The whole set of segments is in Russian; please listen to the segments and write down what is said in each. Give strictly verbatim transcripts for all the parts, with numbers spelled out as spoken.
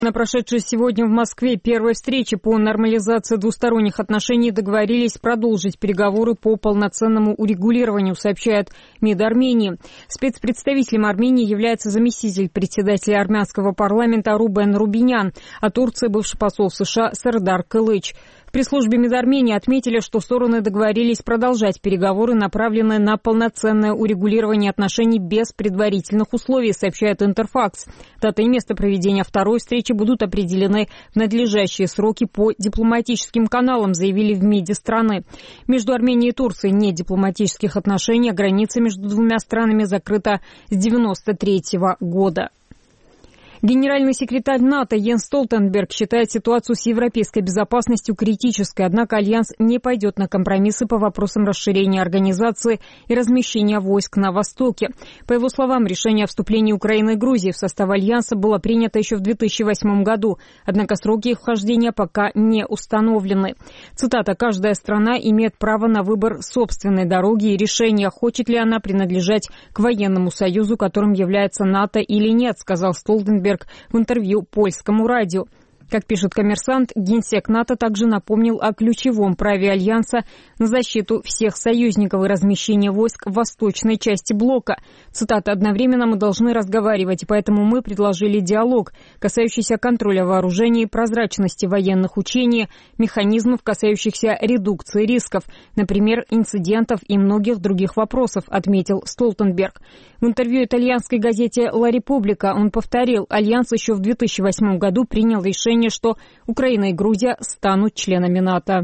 На прошедшей сегодня в Москве первой встрече по нормализации двусторонних отношений договорились продолжить переговоры по полноценному урегулированию, сообщает МИД Армении. Спецпредставителем Армении является заместитель председателя армянского парламента Рубен Рубинян, а Турции бывший посол в США Сердар Кылыч. В пресс-службе МИД Армении отметили, что стороны договорились продолжать переговоры, направленные на полноценное урегулирование отношений без предварительных условий, сообщает Интерфакс. Дата и место проведения второй встречи будут определены в надлежащие сроки по дипломатическим каналам, заявили в МИДе страны. Между Арменией и Турцией нет дипломатических отношений, а граница между двумя странами закрыта с девяносто третьего года. Генеральный секретарь НАТО Йенс Столтенберг считает ситуацию с европейской безопасностью критической, однако Альянс не пойдет на компромиссы по вопросам расширения организации и размещения войск на Востоке. По его словам, решение о вступлении Украины и Грузии в состав Альянса было принято еще в две тысячи восьмом году, однако сроки их вхождения пока не установлены. Цитата: «Каждая страна имеет право на выбор собственной дороги и решения, хочет ли она принадлежать к военному союзу, которым является НАТО или нет», сказал Столтенберг в интервью польскому радио. Как пишет «Коммерсант», генсек НАТО также напомнил о ключевом праве Альянса на защиту всех союзников и размещение войск в восточной части блока. Цитата: «Одновременно мы должны разговаривать, поэтому мы предложили диалог, касающийся контроля вооружений, прозрачности военных учений, механизмов, касающихся редукции рисков, например, инцидентов и многих других вопросов», отметил Столтенберг. В интервью итальянской газете «Ла Република» он повторил, Альянс еще в две тысячи восьмом году принял решение, что Украина и Грузия станут членами НАТО.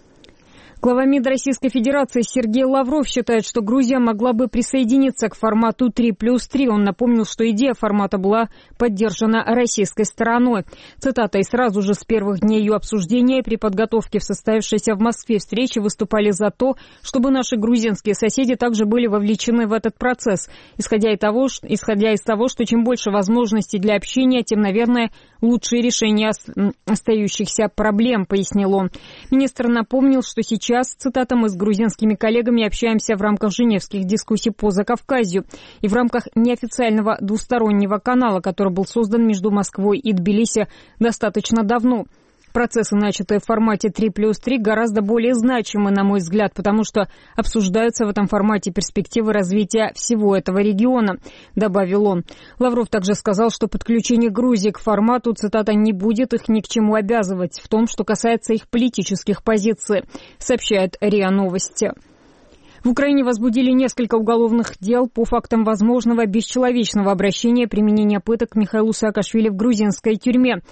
Глава МИД Российской Федерации Сергей Лавров считает, что Грузия могла бы присоединиться к формату три плюс три. Он напомнил, что идея формата была поддержана российской стороной. Цитата: «И сразу же с первых дней ее обсуждения при подготовке в состоявшейся в Москве встречи выступали за то, чтобы наши грузинские соседи также были вовлечены в этот процесс. Исходя из того, исходя из того, что чем больше возможностей для общения, тем, наверное, лучшие решения остающихся проблем», пояснил он. Министр напомнил, что сейчас Сейчас, цитата: «мы с грузинскими коллегами общаемся в рамках женевских дискуссий по Закавказью и в рамках неофициального двустороннего канала, который был создан между Москвой и Тбилиси достаточно давно. Процессы, начатые в формате три плюс три, гораздо более значимы, на мой взгляд, потому что обсуждаются в этом формате перспективы развития всего этого региона», добавил он. Лавров также сказал, что подключение Грузии к формату, цитата, «не будет их ни к чему обязывать в том, что касается их политических позиций», сообщает РИА Новости. В Украине возбудили несколько уголовных дел по фактам возможного бесчеловечного обращения, применения пыток к Михаилу Саакашвили в грузинской тюрьме.